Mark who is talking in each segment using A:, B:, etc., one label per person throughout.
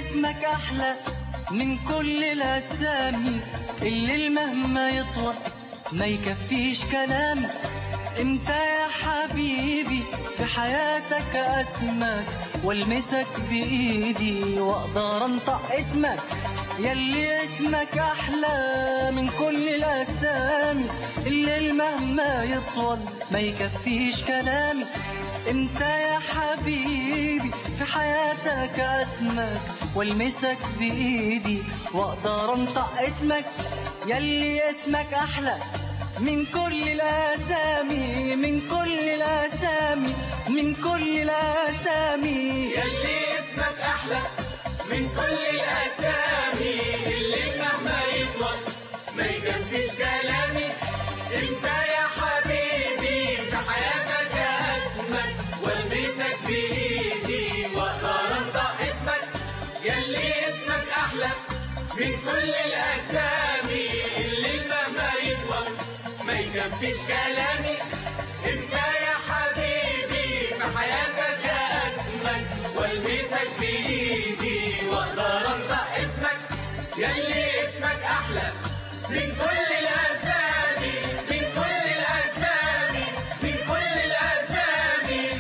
A: اسمك أحلى من كل الأسامي. الليل مهما يطول ما يكفيش كلامي. انت يا حبيبي في حياتك اسمك، والمسك بايدي واقدر انطق اسمك. يلي اسمك احلى من كل الاسامي. الليل مهما يطول ما يكفيش كلامي. انت يا حبيبي في حياتك اسمك، والمسك بايدي واقدر انطق اسمك. يلي اسمك احلى من كل الاسامي، من كل الاسامي، من كل الاسامي.
B: يلي اسمك احلى من كل الاسامي. اللي مهما يطول ما يكفيش كلامي. انت يا حبيبي في حياتك اسمك، والمسك بايدي واقدر انطق اسمك. يلي اسمك احلى من كل الاسامي. اللي مهما يطول ما يكفيش كلامي. انت يا حبيبي في حياتك اسمك، والمسك بايدي واقدر انطق اسمك. يلي اسمك احلى من كل الاسامي، من كل الاسامي، من كل الاسامي.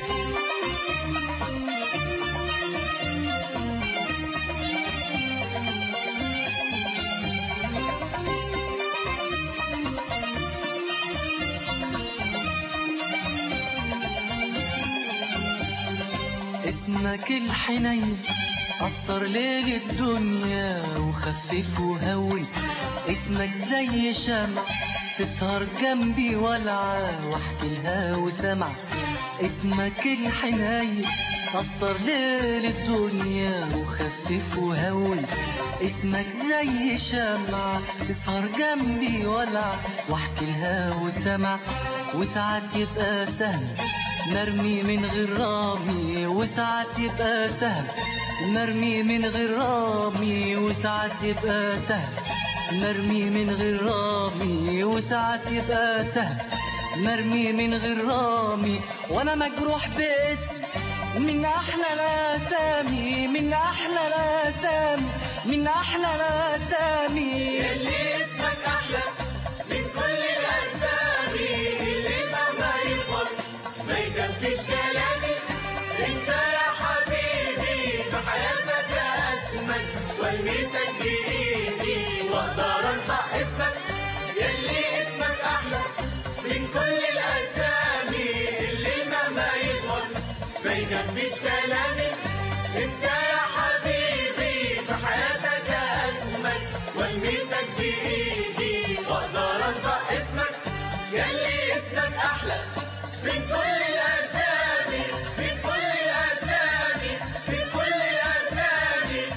A: اسمك الحنين قصر ليل الدنيا وخفف وهون. اسمك زي شمع تسهر جنبي ولعة واحكي لها وسمع. اسمك الحنين قصر ليل الدنيا وخفف وهون. اسمك زي شمع تسهر جنبي ولعة واحكي لها وسمع. وساعات يبقى سهل مرمي من غير رامي، وساعات يبقى سهل مرمي من غير رامي. وساعات يبقى سهل مرمي من غير رامي، وساعات يبقى سهل مرمي من غير رامي. وانا مجروح باسم من احلى الاسامي، من احلى الاسامي، من احلى الاسامي.
B: يلي اسمك احلى من كل الاسامي. اللي مهما يطول ما يكفيش كلامي. انت يا حبيبي في حياتك اسمك، والمسك بايدي واقدر انطق اسمك. يلي اسمك احلى من كل الاسامي. اللي مهما يطول ما يكفيش كلامي. انت يا حبيبي في حياتك اسمك، والمسك بايدي واقدر انطق اسمك. يلي اسمك احلى من كل الاسامي، من كل الاسامي، من كل الاسامي.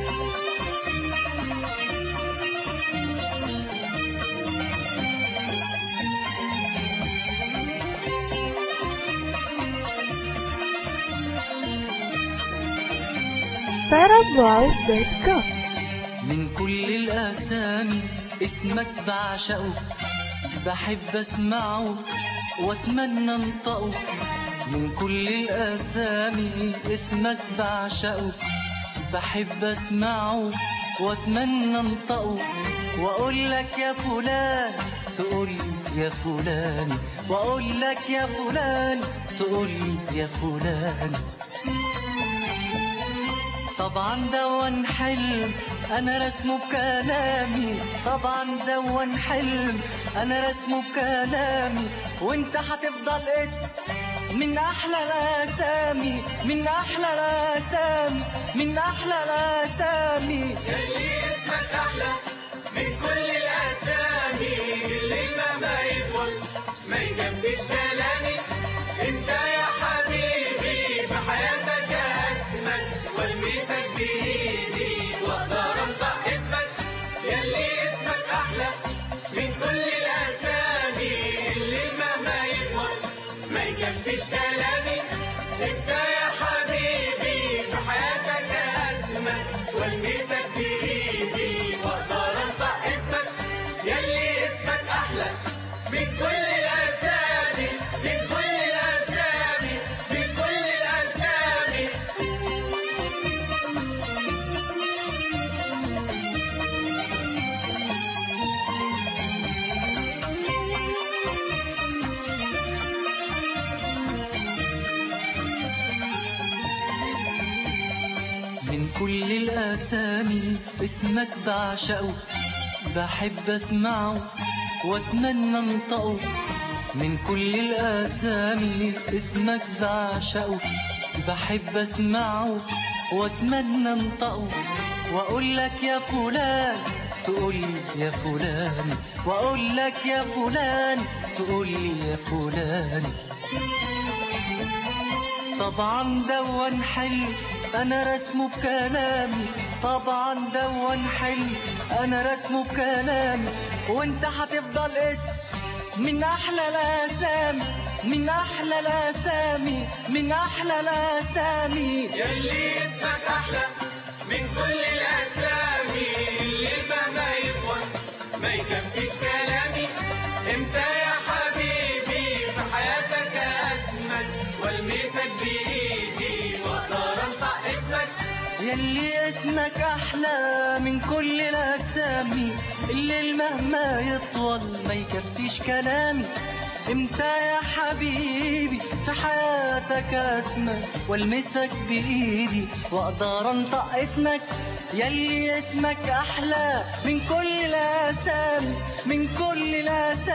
C: parabwoww.com.
A: من كل الاسامي اسمك بعشقه، بحب اسمعه واتمنى انطقه. من كل الاسامي اسمك بعشقه، بحب اسمعه واتمنى انطقه. واقول لك يا فلان تقول لي يا فلان، واقول لك يا فلان تقول لي يا فلان. طبعا دون حلم انا رسمه بكلامي، طبعا دون حلم انا رسمه بكلامي. وانت هتفضل اسم من احلى الاسامي، من احلى الاسامي، من احلى الاسامي.
B: يلي اسمك احلى من كل الاسامي. اللي مهما يطول ما يكفيش كلامي. انت يا حبيبي في حياتك اسمك، والمسك بايدي واقدر انطق اسمك. يلي اسمك احلى من كل الاسامي. اللي مهما يطول ما يكفيش كلامي. انت يا حبيبي في حياتك اسمك، والمسك بايدي واقدر انطق اسمك. يلي اسمك احلى من كل الاسامي، من كل الاسامي، من كل الاسامي.
A: كل الأسامي اسمك بعشقه، بحب أسمعه وأتمنى أنطقه. من كل الأسامي اسمك بعشقه، بحب أسمعه وأتمنى أنطقه. وأقول لك يا فلان تقول لي يا فلان، وأقول لك يا فلان تقول لي يا فلان. طبعا دون حلو أنا رسمه بكلامي، طبعا دون حلو أنا رسمه بكلامي. وانت هتفضل اسم من أحلى الأسامي، من أحلى الأسامي، من أحلى الأسامي.
B: يلي اسمك أحلى من كل الأسامي، اللي ما يطول ما يكفيش كلامي. امتى يا حبيبي في حياتك أسمك والمسك بإيدي واقدر انطق اسمك.
A: يلي اسمك أحلى من كل الأسامي، الليل مهما يطول ما يكفيش كلامي. امتى يا حبيبي في حياتك اسمك والمسك بإيدي واقدر انطق اسمك. يلي اسمك أحلى من كل الأسامي، من كل الأسامي.